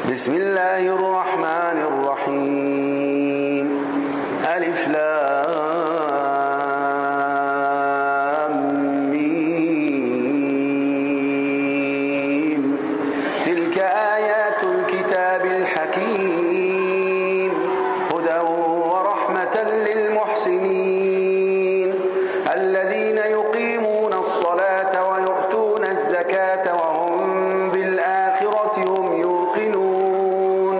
بسم الله الرحمن الرحيم ألف لام ميم تلك آيات الكتاب الحكيم هدى ورحمة للمحسنين الذين يقيمون الصلاة ويؤتون الزكاة وهم بالآخرة هم يوقنون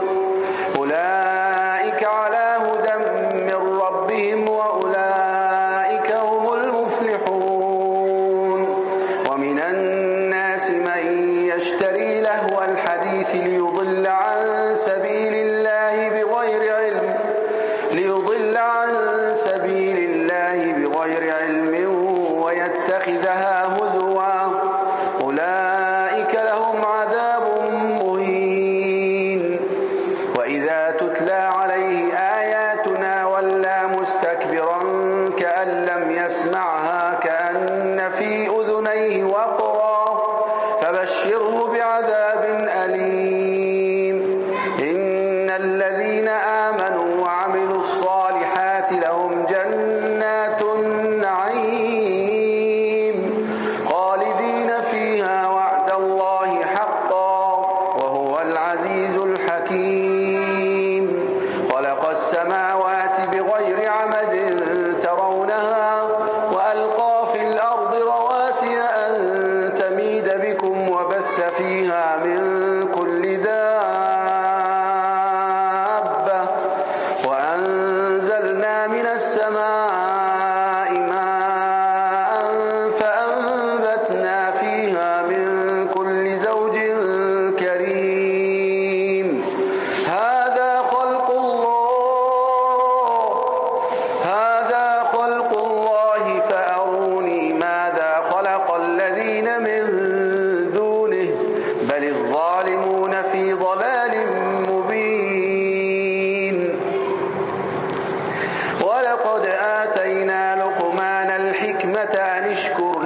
أولئك على هدى من ربهم وأولئك هم المفلحون ومن الناس من يشتري لهو الحديث ليضل عن سبيل الله بغير علم ويتخذها هزوا أولئك لهم عذاب مهين وإذا تتلى عليه آياتنا ولى مستكبرا كأن لم يسمعها كأن في أذنيه وقرا فبشره بعذاب أليم إن الذين آمنوا وعملوا الصالحات لهم جنات النعيم خالدين فيها وعد الله حقا وهو العزيز الحكيم خلق السماوات بغير عمد ترونها وألقى في الأرض رواسي أن تميد بكم وبث فيها من كل دابة وأنزلنا من السماء ماء فأنبتنا فيها من كل زوج كريم هذا خلق الله فأروني ماذا خلق الذين من دونه بل الظالمون في ضلال مبين ولقد آتينا لقمان الحكمة أن اشكر